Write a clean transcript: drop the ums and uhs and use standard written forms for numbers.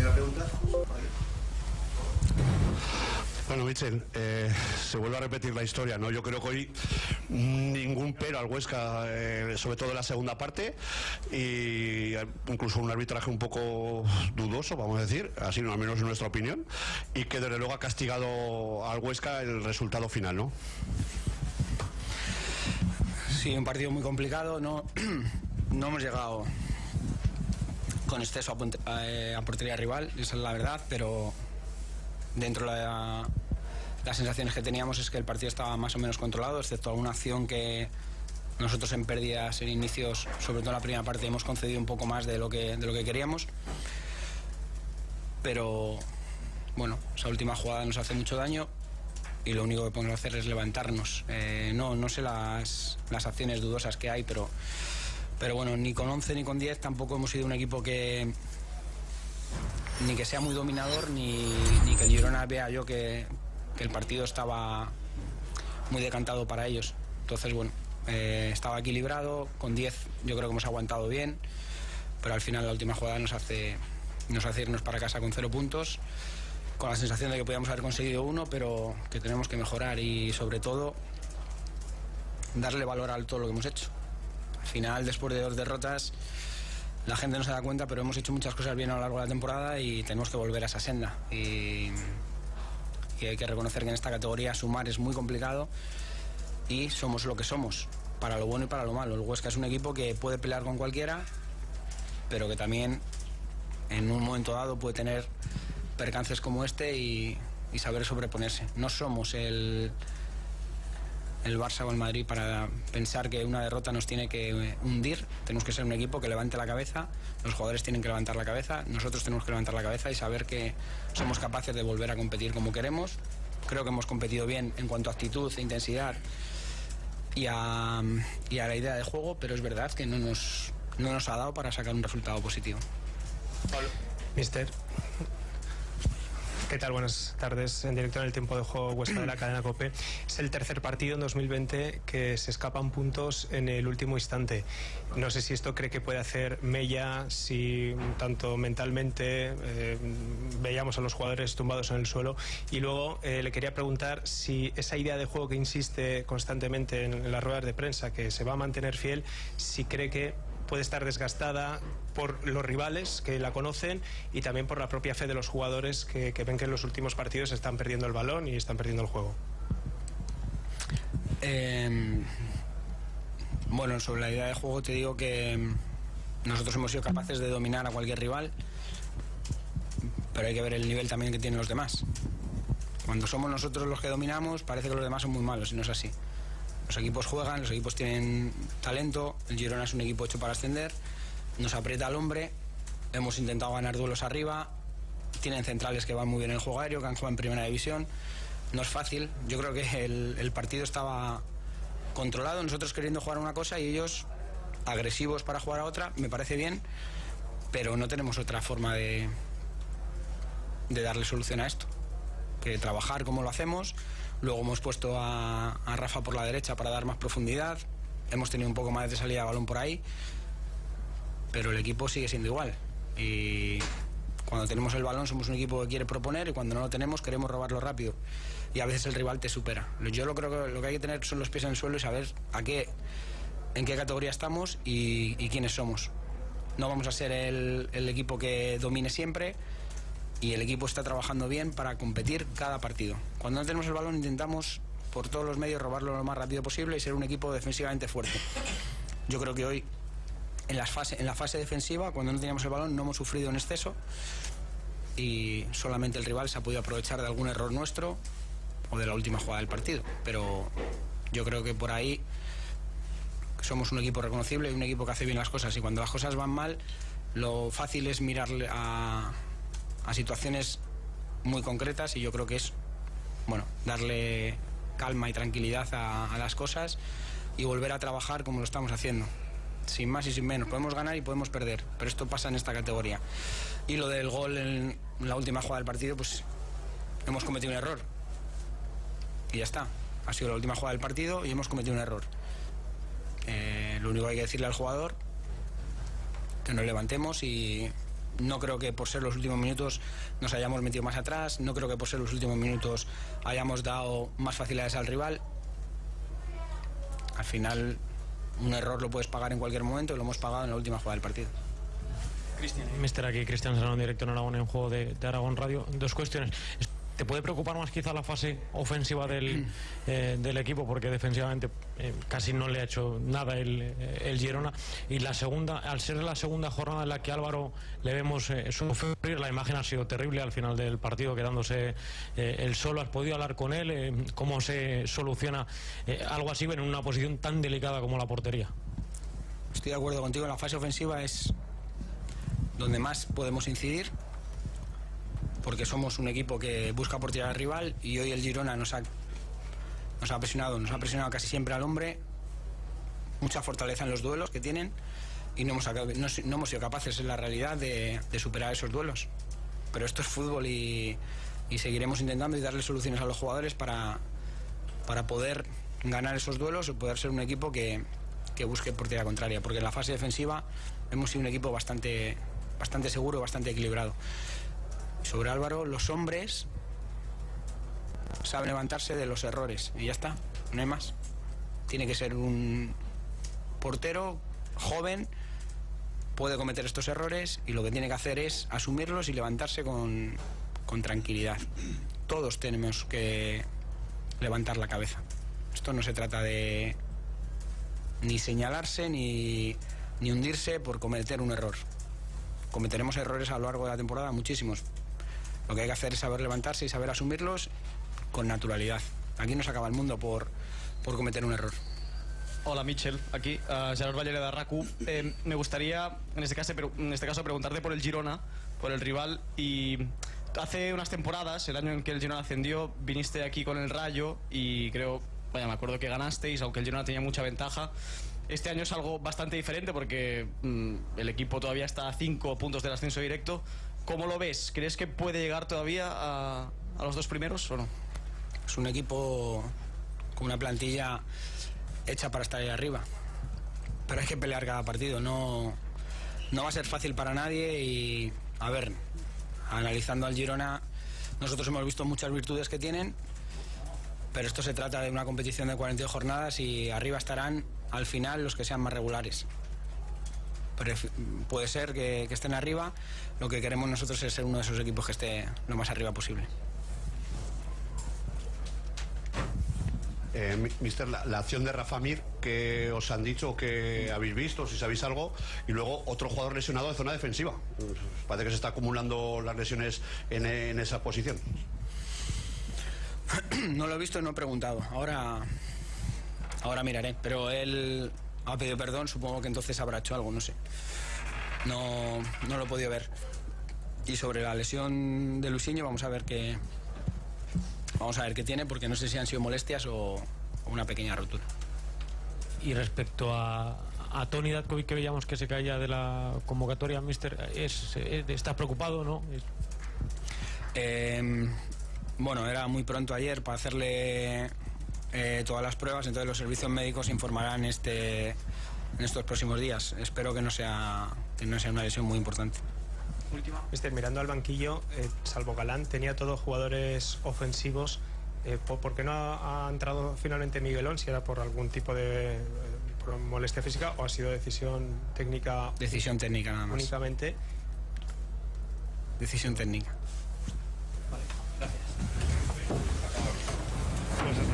primera pregunta. Vale. Bueno, Michel, se vuelve a repetir la historia, ¿no? Yo creo que hoy ningún pero al Huesca, sobre todo en la segunda parte, y incluso un arbitraje un poco dudoso, vamos a decir, así al menos en nuestra opinión, y que desde luego ha castigado al Huesca el resultado final, ¿no? Sí, un partido muy complicado, no hemos llegado con exceso a portería rival, esa es la verdad, pero dentro de las sensaciones que teníamos es que el partido estaba más o menos controlado, excepto alguna acción que nosotros en pérdidas, en inicios, sobre todo en la primera parte, hemos concedido un poco más de lo que queríamos. Pero bueno, esa última jugada nos hace mucho daño y lo único que podemos hacer es levantarnos. No sé las acciones dudosas que hay, pero bueno, ni con 11 ni con 10 tampoco hemos sido un equipo que ni que sea muy dominador, ni que el Girona vea yo que el partido estaba muy decantado para ellos. Entonces, bueno, estaba equilibrado, con 10 yo creo que hemos aguantado bien, pero al final la última jugada nos hace irnos para casa con 0 puntos, con la sensación de que podíamos haber conseguido 1, pero que tenemos que mejorar y sobre todo darle valor a todo lo que hemos hecho. Al final, después de 2 derrotas, la gente no se da cuenta, pero hemos hecho muchas cosas bien a lo largo de la temporada y tenemos que volver a esa senda. Y hay que reconocer que en esta categoría sumar es muy complicado y somos lo que somos, para lo bueno y para lo malo. El Huesca es un equipo que puede pelear con cualquiera, pero que también en un momento dado puede tener percances como este y saber sobreponerse. No somos el Barça o el Madrid para pensar que una derrota nos tiene que hundir. Tenemos que ser un equipo que levante la cabeza, los jugadores tienen que levantar la cabeza, nosotros tenemos que levantar la cabeza y saber que somos capaces de volver a competir como queremos. Creo que hemos competido bien en cuanto a actitud e intensidad y a la idea de juego, pero es verdad que no nos ha dado para sacar un resultado positivo. Pablo. Mister, ¿qué tal? Buenas tardes. En directo en el tiempo de juego Huesca de la cadena COPE. Es el tercer partido en 2020 que se escapan puntos en el último instante. No sé si esto cree que puede hacer mella, si tanto mentalmente veíamos a los jugadores tumbados en el suelo. Y luego le quería preguntar si esa idea de juego que insiste constantemente en las ruedas de prensa, que se va a mantener fiel, si cree que puede estar desgastada por los rivales que la conocen y también por la propia fe de los jugadores que ven que en los últimos partidos están perdiendo el balón y están perdiendo el juego. Bueno, sobre la idea de juego te digo que nosotros hemos sido capaces de dominar a cualquier rival, pero hay que ver el nivel también que tienen los demás. Cuando somos nosotros los que dominamos, parece que los demás son muy malos y no es así. Los equipos juegan, los equipos tienen talento, el Girona es un equipo hecho para ascender, nos aprieta al hombre, hemos intentado ganar duelos arriba, tienen centrales que van muy bien en el juego aéreo, que han jugado en primera división, no es fácil. Yo creo que el partido estaba controlado, nosotros queriendo jugar una cosa y ellos agresivos para jugar a otra, me parece bien, pero no tenemos otra forma de darle solución a esto que trabajar como lo hacemos. Luego hemos puesto a Rafa por la derecha para dar más profundidad. Hemos tenido un poco más de salida de balón por ahí, pero el equipo sigue siendo igual. Y cuando tenemos el balón somos un equipo que quiere proponer y cuando no lo tenemos queremos robarlo rápido. Y a veces el rival te supera. Yo creo que lo que hay que tener son los pies en el suelo y saber en qué categoría estamos y quiénes somos. No vamos a ser el equipo que domine siempre. Y el equipo está trabajando bien para competir cada partido. Cuando no tenemos el balón intentamos por todos los medios robarlo lo más rápido posible y ser un equipo defensivamente fuerte. Yo creo que hoy en la fase defensiva, cuando no teníamos el balón, no hemos sufrido en exceso y solamente el rival se ha podido aprovechar de algún error nuestro o de la última jugada del partido. Pero yo creo que por ahí somos un equipo reconocible y un equipo que hace bien las cosas, y cuando las cosas van mal lo fácil es mirarle a situaciones muy concretas, y yo creo que es darle calma y tranquilidad a las cosas y volver a trabajar como lo estamos haciendo, sin más y sin menos. Podemos ganar y podemos perder, pero esto pasa en esta categoría. Y lo del gol en la última jugada del partido, pues hemos cometido un error y ya está. Ha sido la última jugada del partido y hemos cometido un error. Lo único que hay que decirle al jugador, que nos levantemos y No creo que por ser los últimos minutos nos hayamos metido más atrás, no creo que por ser los últimos minutos hayamos dado más facilidades al rival. Al final, un error lo puedes pagar en cualquier momento y lo hemos pagado en la última jugada del partido. Mister, aquí Cristian Serrano, directo en Aragón, en Juego de Aragón Radio. Dos cuestiones. ¿Te puede preocupar más quizá la fase ofensiva del equipo? Porque defensivamente casi no le ha hecho nada el Girona. Y la segunda, al ser la segunda jornada en la que Álvaro le vemos sufrir, la imagen ha sido terrible al final del partido, quedándose él solo. ¿Has podido hablar con él? ¿Cómo se soluciona algo así en una posición tan delicada como la portería? Estoy de acuerdo contigo, la fase ofensiva es donde más podemos incidir, porque somos un equipo que busca por tirar al rival, y hoy el Girona nos ha presionado casi siempre al hombre, mucha fortaleza en los duelos que tienen, y no hemos sido capaces en la realidad de superar esos duelos. Pero esto es fútbol y seguiremos intentando y darle soluciones a los jugadores para poder ganar esos duelos y poder ser un equipo que busque portería contraria, porque en la fase defensiva hemos sido un equipo bastante seguro, bastante equilibrado. Sobre Álvaro, los hombres saben levantarse de los errores y ya está, no hay más. Tiene que ser un portero joven, puede cometer estos errores y lo que tiene que hacer es asumirlos y levantarse con tranquilidad. Todos tenemos que levantar la cabeza. Esto no se trata de ni señalarse ni hundirse por cometer un error. Cometeremos errores a lo largo de la temporada, muchísimos. Lo que hay que hacer es saber levantarse y saber asumirlos con naturalidad. Aquí no se acaba el mundo por cometer un error. Hola, Michel, aquí Gerard Ballera de RACU. Me gustaría, en este caso, preguntarte por el Girona, por el rival. Y hace unas temporadas, el año en que el Girona ascendió, viniste aquí con el Rayo y creo, me acuerdo que ganasteis, aunque el Girona tenía mucha ventaja. Este año es algo bastante diferente porque el equipo todavía está a 5 puntos del ascenso directo. ¿Cómo lo ves? ¿Crees que puede llegar todavía a los 2 primeros o no? Es un equipo con una plantilla hecha para estar ahí arriba, pero hay que pelear cada partido. No va a ser fácil para nadie y, a ver, analizando al Girona, nosotros hemos visto muchas virtudes que tienen, pero esto se trata de una competición de 42 jornadas y arriba estarán al final los que sean más regulares. Pero puede ser que estén arriba. Lo que queremos nosotros es ser uno de esos equipos que esté lo más arriba posible. Mister, la acción de Rafa Mir, que os han dicho que habéis visto, si sabéis algo, y luego otro jugador lesionado de zona defensiva. Parece que se está acumulando las lesiones en esa posición. No lo he visto y no he preguntado. Ahora miraré, pero él ha pedido perdón, supongo que entonces habrá hecho algo, no sé. No lo he podido ver. Y sobre la lesión de Luisinho, vamos a ver qué tiene, porque no sé si han sido molestias o una pequeña rotura. Y respecto a Toni Datkovic, que veíamos que se caía de la convocatoria, mister, ¿estás preocupado, no? Bueno, era muy pronto ayer para hacerle todas las pruebas, entonces los servicios médicos informarán en estos próximos días. Espero que no sea una lesión muy importante. Mister, mirando al banquillo, salvo Galán, tenía todos jugadores ofensivos. ¿Por qué no ha entrado finalmente Miguelón? Si era por algún tipo de por molestia física o ha sido decisión técnica. Decisión técnica nada más. Únicamente. Decisión técnica.